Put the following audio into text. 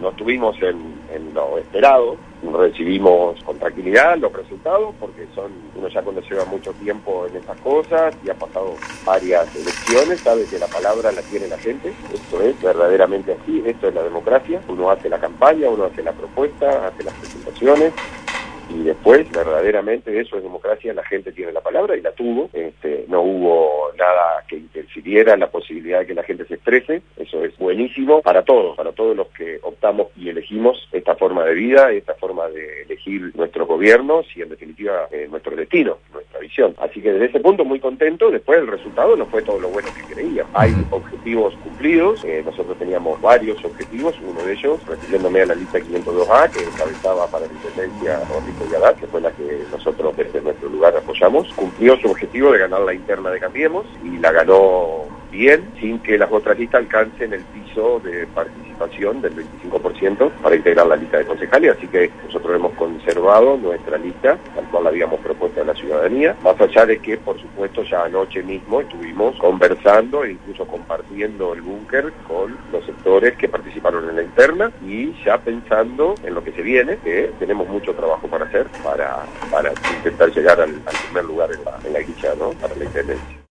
no estuvimos en lo esperado, recibimos con tranquilidad los resultados, porque uno ya cuando lleva mucho tiempo en estas cosas y ha pasado varias elecciones, sabe que la palabra la tiene la gente. Esto es verdaderamente así, esto es la democracia. Uno hace la campaña, uno hace la propuesta, hace las presentaciones, y después, verdaderamente, eso es democracia, la gente tiene la palabra y la tuvo. No hubo nada que interfiriera en la posibilidad de que la gente se exprese. Eso es buenísimo para todos los que optamos y elegimos esta forma de vida, esta forma de elegir nuestros gobiernos y, en definitiva, nuestro destino, nuestra visión. Así que desde ese punto muy contento. Después el resultado no fue todo lo bueno que creíamos. Hay objetivos cumplidos, nosotros teníamos varios objetivos, uno de eldos, refiriéndome a la lista 502A, que encabezaba para la intendencia Rodrigo Yadat, que fue la que nosotros desde nuestro lugar apoyamos. Cumplió su objetivo de ganar la interna de Cambiemos y la ganó bien, sin que las otras listas alcancen el piso de participación del 25% para integrar la lista de concejales, así que nosotros hemos conservado nuestra lista, tal cual la habíamos propuesto a la ciudadanía, más allá de que, por supuesto, ya anoche mismo estuvimos conversando e incluso compartiendo el búnker con los sectores que participaron en la interna y ya pensando en lo que se viene, que tenemos mucho trabajo para hacer para intentar llegar al primer lugar en la grilla, ¿no?, para la intendencia.